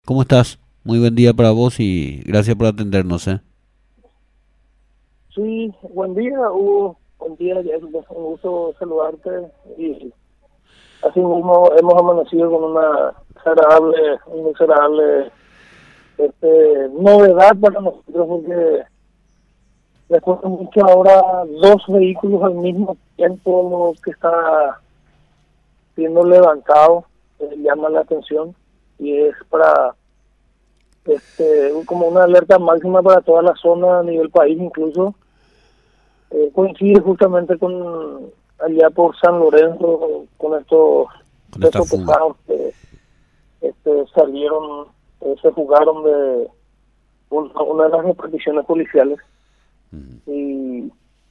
¿Cómo estás? Muy buen día para vos y gracias por atendernos, ¿eh? Sí, buen día, Hugo. Buen día, Jessica. Un gusto saludarte. Y así mismo hemos amanecido con un desagradable novedad para nosotros, porque después de mucho ahora dos vehículos al mismo tiempo que está siendo levantado, llama la atención y es para como una alerta máxima para toda la zona a nivel país incluso. Coincide justamente con allá por San Lorenzo, con estos Con esta pesos fuga. pesados que salieron, se jugaron de una de las reparticiones policiales. Mm. Y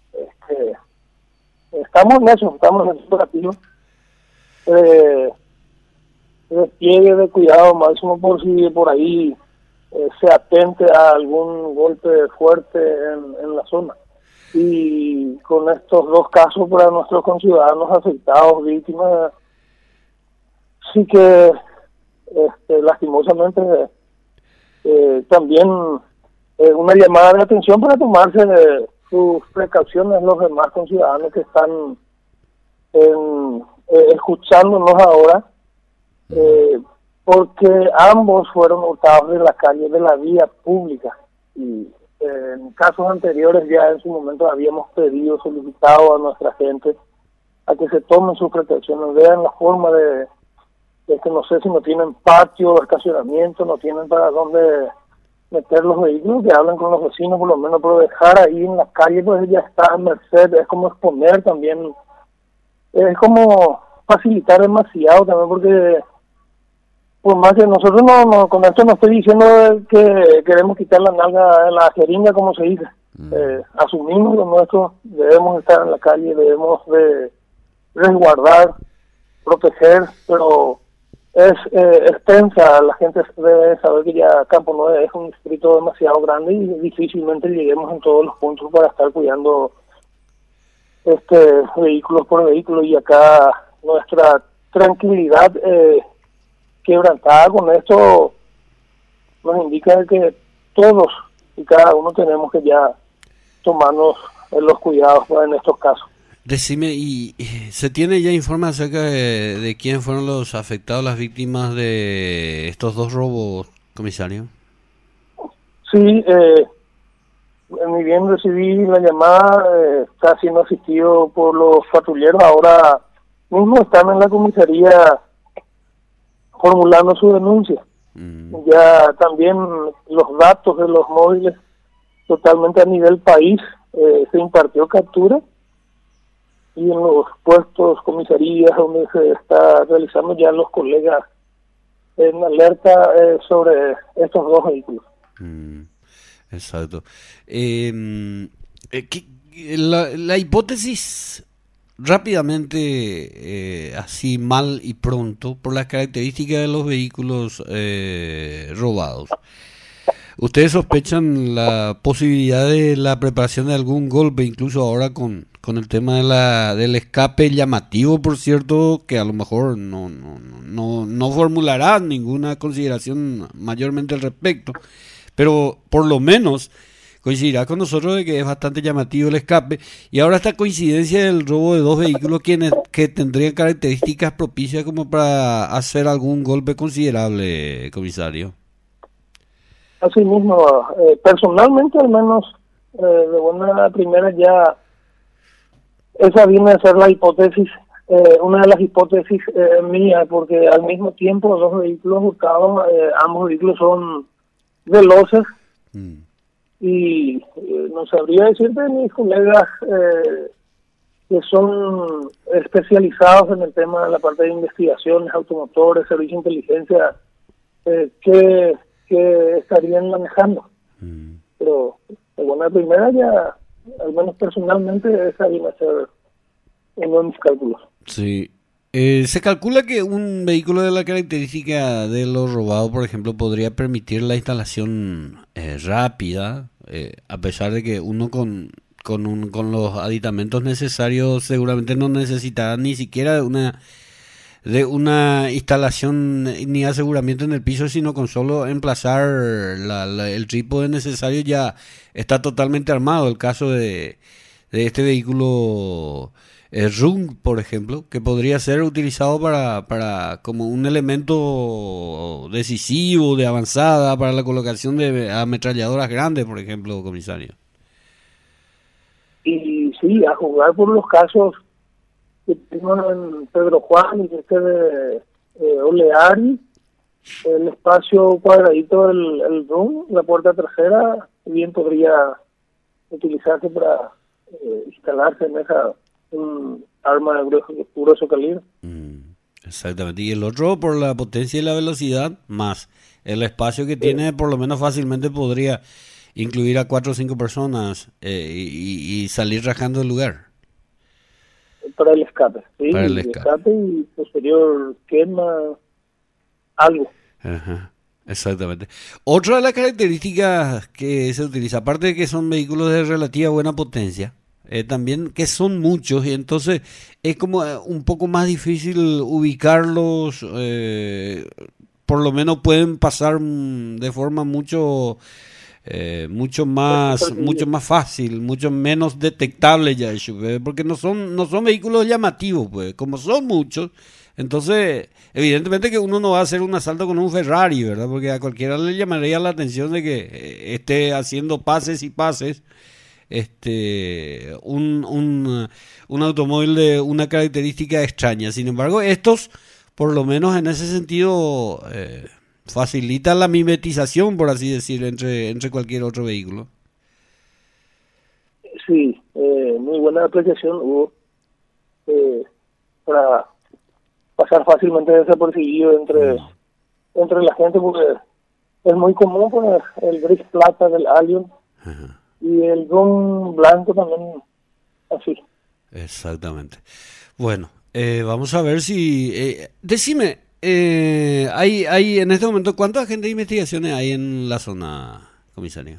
estamos en ese operativo. Eh, Despliegue de cuidado máximo por si por ahí se atente a algún golpe fuerte en la zona. Y con estos dos casos para nuestros conciudadanos afectados, víctimas, sí que lastimosamente también una llamada de atención para tomarse sus precauciones los demás conciudadanos que están escuchándonos ahora, eh, porque ambos fueron hurtados de la calle, de la vía pública. Y en casos anteriores ya en su momento habíamos pedido, solicitado a nuestra gente a que se tomen sus protecciones, vean la forma de que no sé si no tienen patio, estacionamiento, no tienen para dónde meter los vehículos, que hablan con los vecinos por lo menos, pero dejar ahí en la calle pues ya está a merced, es como exponer también, es como facilitar demasiado también, porque por más que nosotros con esto no estoy diciendo que queremos quitar la nalga, la jeringa como se dice, asumimos lo nuestro, debemos estar en la calle, debemos de resguardar, proteger, pero es extensa, la gente debe saber que ya Campo 9 es un distrito demasiado grande y difícilmente lleguemos en todos los puntos para estar cuidando vehículos por vehículo, y acá nuestra tranquilidad quebrantada con esto nos indica que todos y cada uno tenemos que ya tomarnos los cuidados en estos casos. Decime, se tiene ya informe acerca de quién fueron los afectados, las víctimas de estos dos robos, comisario? Sí, ni bien recibí la llamada, está siendo asistido por los patrulleros, ahora mismo están en la comisaría formulando su denuncia. Mm. Ya también los datos de los móviles totalmente a nivel país, se impartió captura, y en los puestos, comisarías donde se está realizando ya los colegas en alerta sobre estos dos vehículos. Mm. Exacto. Eh, ¿qué- la hipótesis rápidamente, así mal y pronto, por las características de los vehículos robados. ¿Ustedes sospechan la posibilidad de la preparación de algún golpe, incluso ahora con el tema de del escape llamativo, por cierto, que a lo mejor no formulará ninguna consideración mayormente al respecto, pero por lo menos coincidirá con nosotros de que es bastante llamativo el escape, y ahora esta coincidencia del robo de dos vehículos que tendrían características propicias como para hacer algún golpe considerable, comisario? Así mismo, personalmente al menos, de buena primera ya, esa viene a ser la hipótesis, una de las hipótesis mías, porque al mismo tiempo los vehículos hurtados, ambos vehículos son veloces, Mm. y no sabría decirte mis colegas que son especializados en el tema de la parte de investigaciones, automotores, servicio de inteligencia, que estarían manejando. Mm. Pero de buena primera ya, al menos personalmente, esa viene a ser uno de mis cálculos. Sí. Se calcula que un vehículo de la característica de lo robado, por ejemplo, podría permitir la instalación rápida, a pesar de que uno con los aditamentos necesarios seguramente no necesitará ni siquiera de una instalación ni aseguramiento en el piso, sino con solo emplazar el trípode necesario ya está totalmente armado. El caso de este vehículo RUN, por ejemplo, que podría ser utilizado para como un elemento decisivo de avanzada para la colocación de ametralladoras grandes, por ejemplo, comisario. Y sí, a jugar por los casos que tengo en Pedro Juan y este de Oleari, el espacio cuadradito del room, la puerta trasera, bien podría utilizarse para instalarse en esa un arma de grueso calibre. Exactamente. Y el otro por la potencia y la velocidad, más el espacio que tiene, por lo menos fácilmente podría incluir a 4 o 5 personas y salir rajando el lugar. Para el escape, sí, Para el el escape. escape y posterior quema, algo. Ajá, exactamente. Otra de las características que se utiliza, aparte de que son vehículos de relativa buena potencia, también que son muchos y entonces es como un poco más difícil ubicarlos, por lo menos pueden pasar de forma mucho más fácil, mucho menos detectable ya, porque no son vehículos llamativos, pues, como son muchos. Entonces, evidentemente que uno no va a hacer un asalto con un Ferrari, ¿verdad? Porque a cualquiera le llamaría la atención de que esté haciendo pases y pases un automóvil de una característica extraña. Sin embargo, estos, por lo menos en ese sentido, facilitan la mimetización, por así decir, entre cualquier otro vehículo. Sí, muy buena apreciación hubo para pasar fácilmente desapercibido entre la gente, porque es muy común poner el gris plata del Allion. Ajá. Y el ron blanco también así. Exactamente. Bueno, vamos a ver si... decime, hay en este momento, ¿cuántos agentes de investigaciones hay en la zona, comisario?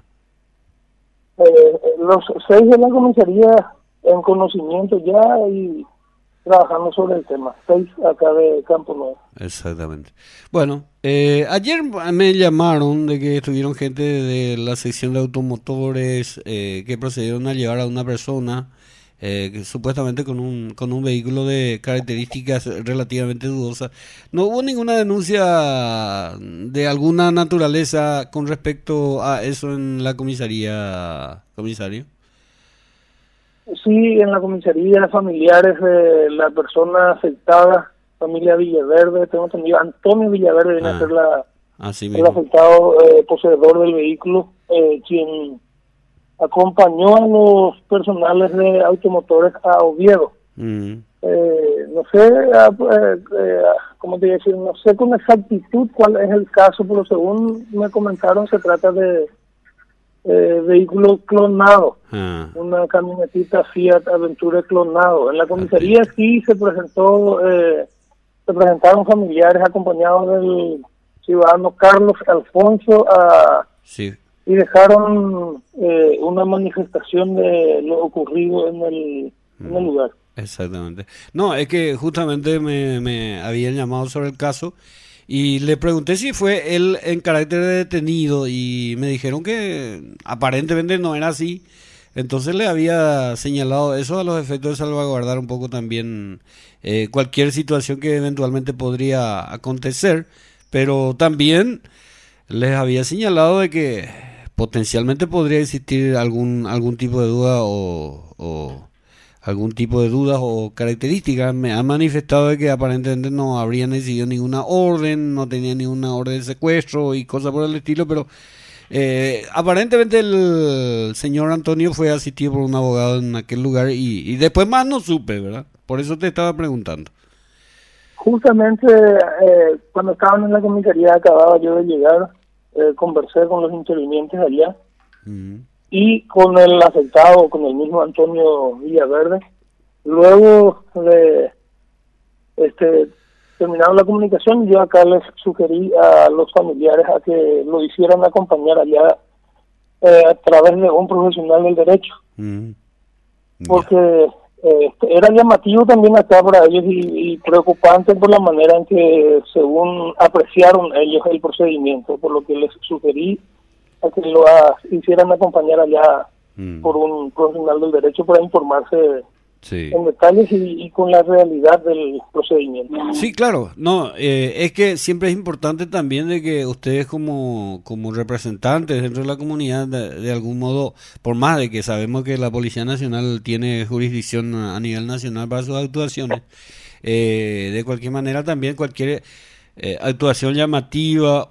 Los 6 de la comisaría en conocimiento ya y trabajando sobre el tema. 6 acá de Campo Nuevo. Exactamente. Bueno, ayer me llamaron de que estuvieron gente de la sección de automotores que procedieron a llevar a una persona que supuestamente con un vehículo de características relativamente dudosas. No hubo ninguna denuncia de alguna naturaleza con respecto a eso en la comisaría, comisario. Sí, en la comisaría familiares de la persona afectada, familia Villaverde, tengo entendido, Antonio Villaverde viene a ser Así el mismo. afectado poseedor del vehículo, quien acompañó a los personales de automotores a Oviedo. No sé, ¿cómo te iba a decir? No sé con exactitud cuál es el caso, pero según me comentaron se trata de vehículo clonado, una camionetita Fiat Aventura clonado. En la comisaría sí se presentaron familiares acompañados del ciudadano Carlos Alfonso Sí. y dejaron una manifestación de lo ocurrido en el lugar. Exactamente. No, es que justamente me habían llamado sobre el caso y le pregunté si fue él en carácter de detenido y me dijeron que aparentemente no era así. Entonces le había señalado eso a los efectos de salvaguardar un poco también cualquier situación que eventualmente podría acontecer, pero también les había señalado de que potencialmente podría existir algún tipo de duda o algún tipo de dudas o características. Me han manifestado de que aparentemente no habrían recibido ninguna orden, no tenían ninguna orden de secuestro y cosas por el estilo, pero aparentemente el señor Antonio fue asistido por un abogado en aquel lugar y después más no supe, ¿verdad? Por eso te estaba preguntando. Justamente cuando estaban en la comisaría acababa yo de llegar, conversé con los intervinientes allá y con el afectado, con el mismo Antonio Villaverde. Luego de terminado la comunicación, yo acá les sugerí a los familiares a que lo hicieran acompañar allá a través de un profesional del derecho, porque Era llamativo también acá para ellos y preocupante por la manera en que, según apreciaron ellos el procedimiento, por lo que les sugerí a que hicieran acompañar allá por un profesional del derecho para informarse en detalles y con la realidad del procedimiento. Sí, claro. No, es que siempre es importante también de que ustedes como representantes dentro de la comunidad, de algún modo, por más de que sabemos que la Policía Nacional tiene jurisdicción a nivel nacional para sus actuaciones, de cualquier manera también cualquier actuación llamativa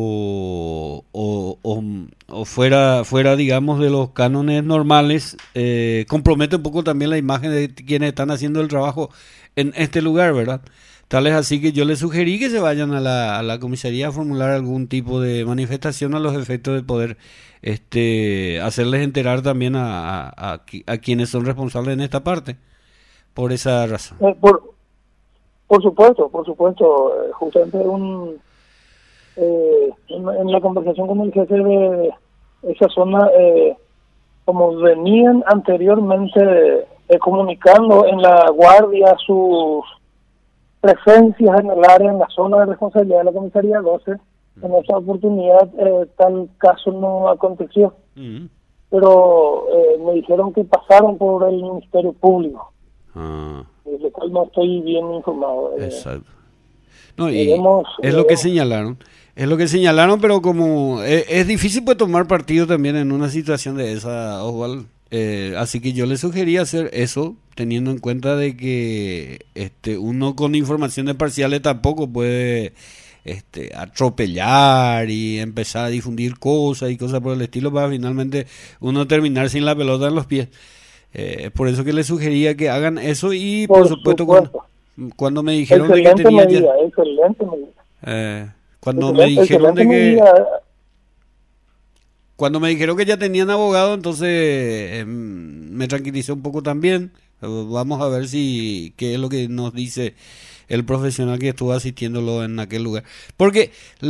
o fuera, digamos, de los cánones normales, compromete un poco también la imagen de quienes están haciendo el trabajo en este lugar, ¿verdad? Tal es así que yo les sugerí que se vayan a la comisaría a formular algún tipo de manifestación a los efectos de poder hacerles enterar también a quienes son responsables en esta parte, por esa razón. Por supuesto, justamente en la conversación con el jefe de esa zona, como venían anteriormente comunicando en la guardia sus presencias en el área, en la zona de responsabilidad de la comisaría 12, en esa oportunidad tal caso no aconteció, pero me dijeron que pasaron por el Ministerio Público. De lo cual no estoy bien informado. Exacto. No, y es lo que señalaron. Es lo que señalaron, pero como es difícil pues tomar partido también en una situación de esa, Osvaldo. Así que yo le sugería hacer eso, teniendo en cuenta de que uno con informaciones parciales tampoco puede atropellar y empezar a difundir cosas y cosas por el estilo para finalmente uno terminar sin la pelota en los pies. Por eso que les sugería que hagan eso y por supuesto cuando me dijeron de que tenía cuando me dijeron que ya tenían abogado, entonces me tranquilicé un poco también. Vamos a ver qué es lo que nos dice el profesional que estuvo asistiéndolo en aquel lugar, porque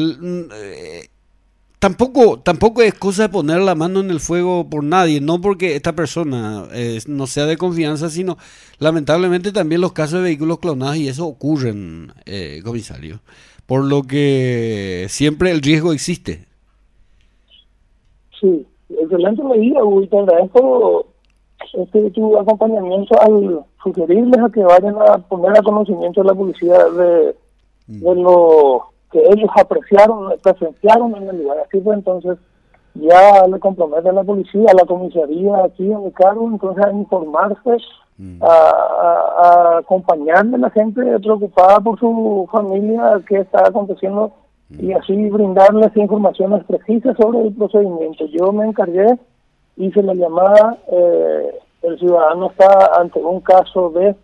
Tampoco es cosa de poner la mano en el fuego por nadie, no porque esta persona no sea de confianza, sino lamentablemente también los casos de vehículos clonados y eso ocurren, comisario, por lo que siempre el riesgo existe. Sí, excelente medida, Uy, te agradezco tu acompañamiento al sugerirles a que vayan a poner a conocimiento de la policía de lo que ellos presenciaron en el lugar. Así pues, entonces ya le compromete a la policía, a la comisaría aquí en mi cargo, entonces a informarse, a acompañarle a la gente preocupada por su familia, qué está aconteciendo, y así brindarles informaciones precisas sobre el procedimiento. Yo me encargué, hice la llamada, el ciudadano está ante un caso de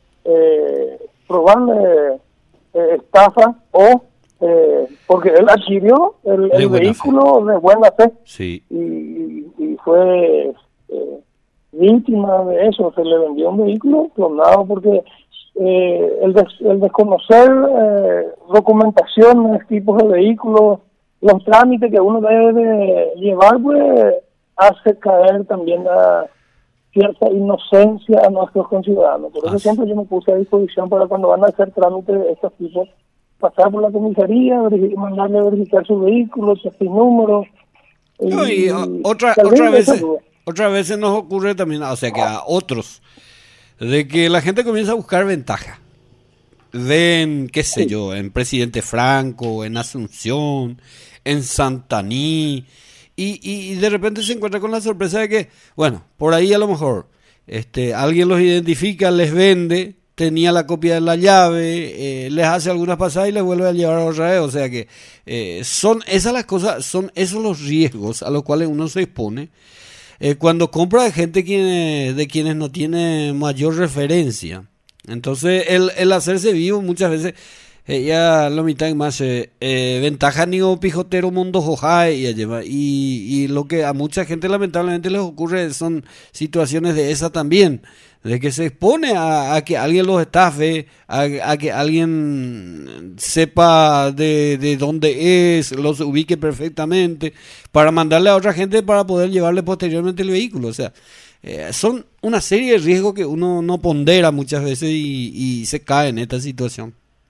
probable estafa o porque él adquirió el vehículo de buena fe, sí, y fue víctima de eso. Se le vendió un vehículo clonado porque el desconocer documentaciones, tipos de vehículos, los trámites que uno debe de llevar, pues hace caer también a cierta inocencia a nuestros conciudadanos. Por eso siempre yo me puse a disposición para cuando van a hacer trámites de estos tipos, pasar por la comisaría, mandarle a verificar su vehículo, su número. Y otras veces nos ocurre también, o sea que a otros, de que la gente comienza a buscar ventaja. Ven, qué sé yo, en Presidente Franco, en Asunción, en Santaní, y de repente se encuentra con la sorpresa de que, bueno, por ahí a lo mejor alguien los identifica, les vende, tenía la copia de la llave, les hace algunas pasadas y les vuelve a llevar otra vez. O sea que son esas las cosas, son esos los riesgos a los cuales uno se expone cuando compra de gente de quienes no tiene mayor referencia. Entonces el hacerse vivo muchas veces ya lo mitad más ventaja ni o pijotero mundo jojae y lo que a mucha gente lamentablemente les ocurre son situaciones de esa también, de que se expone a que alguien los estafe, a que alguien sepa de dónde los ubique perfectamente para mandarle a otra gente para poder llevarle posteriormente el vehículo. O sea, son una serie de riesgos que uno no pondera muchas veces y se cae en esta situación.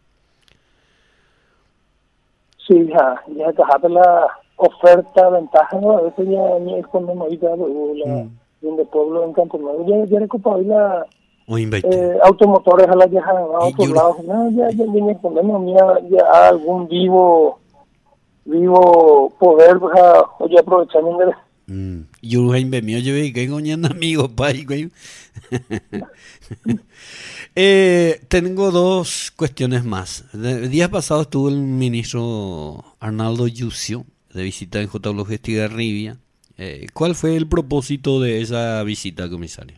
Sí, ya tajaste la oferta, ventaja, ¿no? A veces ya ni es cuando no hay la de pueblo en Campo Nuevo, ya recupero la O invite. automotores a la ya a Y otros yo, lados, no, ya ni es cuando no, mira, ya algún vivo poder, pues, o ya aprovechando de yo mío, yo vi que con amigos, pai, güey. Tengo dos cuestiones más. El día pasado estuvo el ministro Arnaldo Yucio de visita en J. Los Estigarribia. ¿Cuál fue el propósito de esa visita, comisario?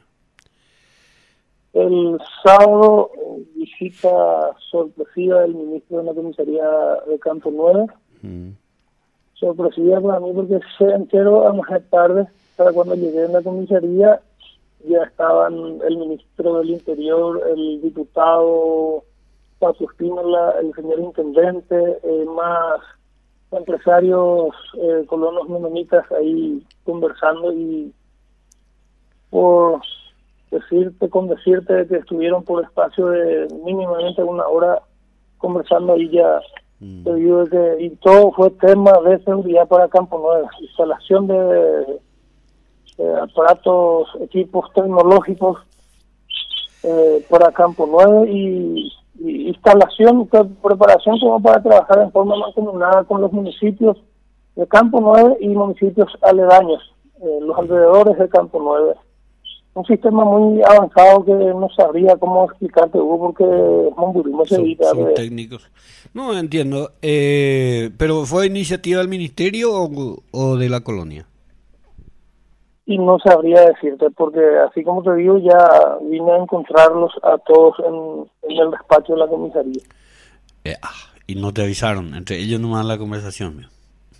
el sábado, visita sorpresiva del ministro de la comisaría de Campo Nuevo. Sorpresiva para mí porque se enteró a más tarde, para cuando llegué en la comisaría, ya estaban el ministro del Interior, el diputado Paco Espínola, el señor intendente, más empresarios colonos menonitas ahí conversando, y por decirte que estuvieron por espacio de mínimamente una hora conversando ahí ya. Te digo que, y todo fue tema de seguridad para Campo Nuevo, instalación de aparatos, equipos tecnológicos para Campo Nuevo y instalación, preparación como para trabajar en forma mancomunada con los municipios de Campo Nuevo y municipios aledaños, los alrededores de Campo Nuevo. Un sistema muy avanzado que no sabría cómo explicarte, Hugo, porque son técnicos. No entiendo, pero ¿fue iniciativa del ministerio o de la colonia? Y no sabría decirte, porque así como te digo, ya vine a encontrarlos a todos en el despacho de la comisaría. Y no te avisaron, entre ellos nomás la conversación.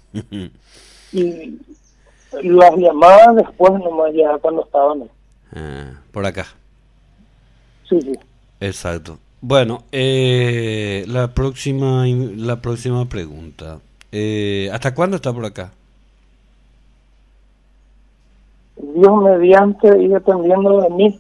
Y las llamadas después nomás, ya cuando estaban ahí. Por acá. Sí. Exacto. Bueno, la próxima pregunta. ¿Hasta cuándo está por acá? Dios mediante y dependiendo de mí,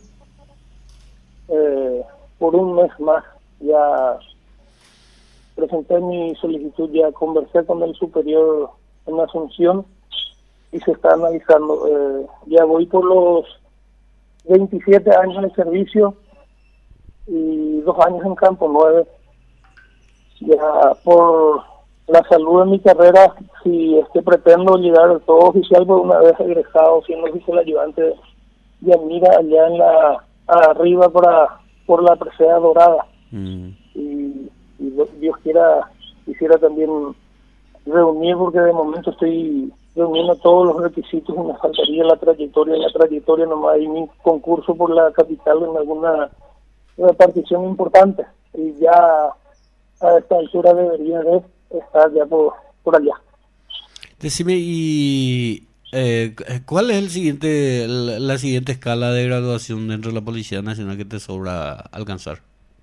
por un mes más. Ya presenté mi solicitud, ya conversé con el superior en Asunción y se está analizando. Ya voy por los 27 años de servicio y 2 años en Campo Nuevo. Ya por la salud de mi carrera, si es que pretendo llegar a todo oficial, por una vez egresado siendo oficial ayudante de Amira allá en arriba por la presea dorada. Y Dios quiera, quisiera también reunir, porque de momento estoy reuniendo todos los requisitos y me faltaría la trayectoria. En la trayectoria nomás hay mi concurso por la capital en alguna repartición importante, y ya a esta altura debería de estar ya por allá. Decime, ¿y cuál es la siguiente escala de graduación dentro de la Policía Nacional que te sobra alcanzar?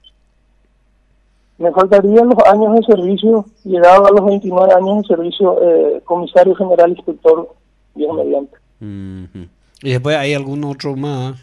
Me faltarían los años de servicio, llegado a los 29 años de servicio, comisario general, inspector, Dios mediante. Y después hay algún otro más.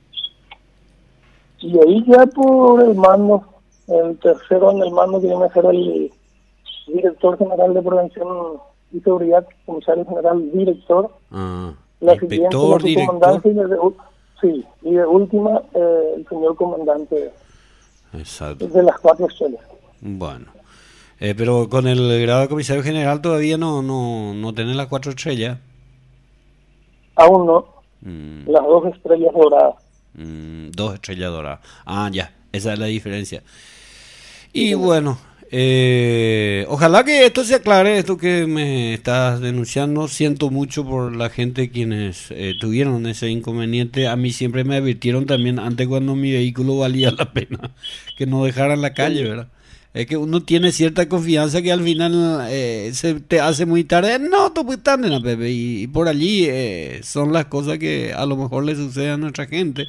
Y ahí ya por el mando, el tercero en el mando que viene a ser el director general de prevención y seguridad, comisario general, director. La siguiente, la subcomandante, y de última, el señor comandante. Exacto. De las 4 estrellas. Bueno, pero con el grado de comisario general todavía no tenés las 4 estrellas. Aún no. Las 2 estrellas doradas. 2 estrellas doradas. Ya, esa es la diferencia. Y bueno, ojalá que esto se aclare, esto que me estás denunciando. Siento mucho por la gente quienes tuvieron ese inconveniente. A mí siempre me advirtieron también antes, cuando mi vehículo valía la pena, que no dejara en la calle, ¿verdad? Es que uno tiene cierta confianza que al final se te hace muy tarde. No, tú puedes tarde, ¿no, Pepe? Y por allí son las cosas que a lo mejor le suceden a nuestra gente.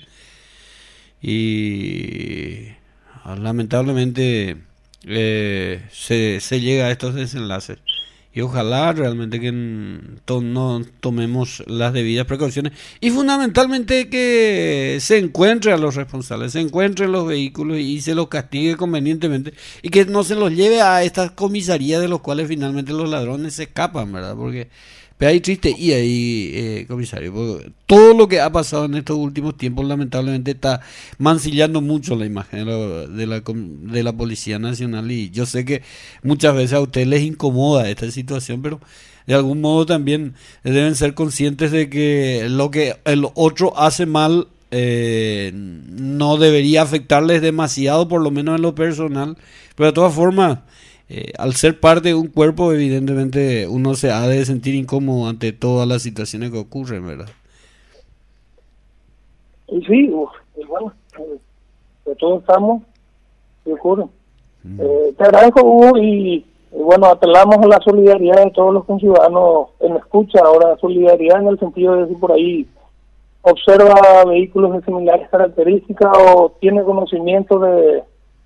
Y lamentablemente se llega a estos desenlaces. Y ojalá realmente que no tomemos las debidas precauciones. Y fundamentalmente que se encuentre a los responsables, se encuentren los vehículos y se los castigue convenientemente. Y que no se los lleve a estas comisarías de los cuales finalmente los ladrones se escapan, ¿verdad? Porque pero ahí triste y ahí, comisario, porque todo lo que ha pasado en estos últimos tiempos lamentablemente está mancillando mucho la imagen de la Policía Nacional y yo sé que muchas veces a ustedes les incomoda esta situación, pero de algún modo también deben ser conscientes de que lo que el otro hace mal no debería afectarles demasiado, por lo menos en lo personal, pero de todas formas al ser parte de un cuerpo, evidentemente uno se ha de sentir incómodo ante todas las situaciones que ocurren, ¿verdad? Y sí, y bueno, de todos estamos, de ocurre. Te agradezco, Hugo, y bueno, apelamos a la solidaridad de todos los conciudadanos en escucha. Ahora, solidaridad en el sentido de decir por ahí, observa vehículos de similares características o tiene conocimiento de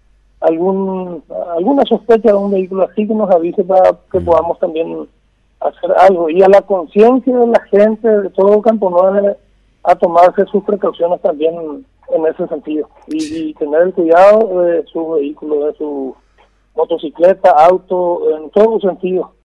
alguna sospecha de un vehículo así, que nos avise para que podamos también hacer algo. Y a la conciencia de la gente de todo Campo Nuevo a tomarse sus precauciones también en ese sentido y tener el cuidado de su vehículo, de su motocicleta, auto, en todo sentido,